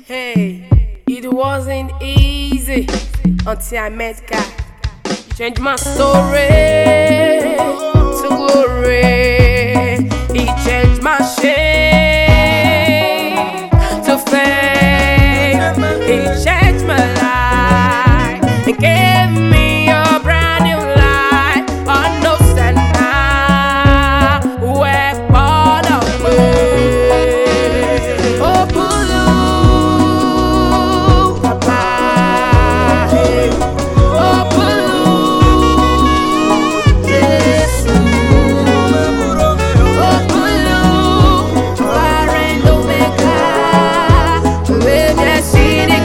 Hey, it wasn't easy until I met God. He changed my story to glory. He changed my shame to fame. He changed my life and gave me a brand new life. I know that now we're born away. Oh, Bulu, Papa. Oh, Bulu, Jesus. Oh, Bulu, Alpha and Omega. We're just sitting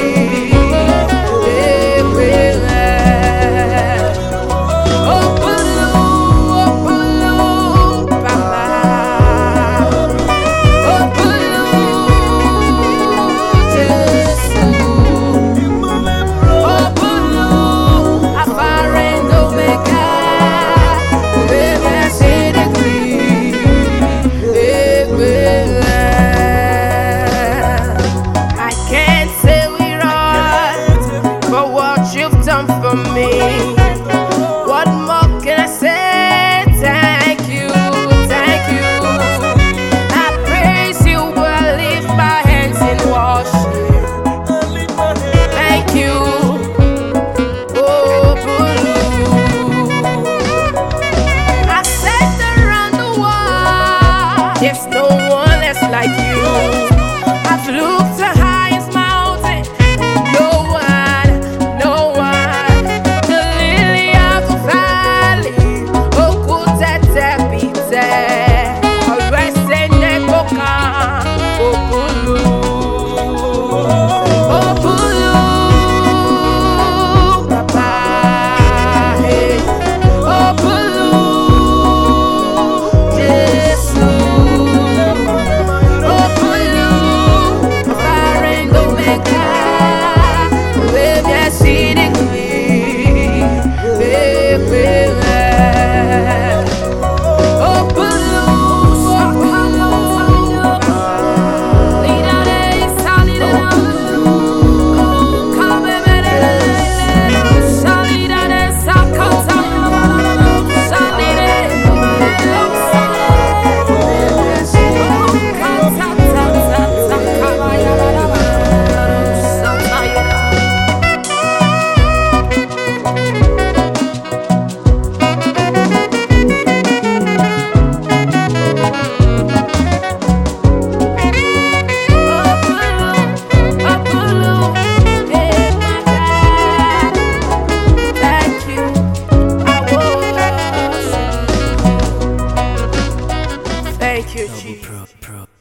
for me. What more can I say? Thank you, thank you. I praise you, I lift my hands in worship. Thank you, oh Bulu. I searched around the world, there's no one else like you. I've looked to highest mountain, no one. Thank you, Chief. Pro.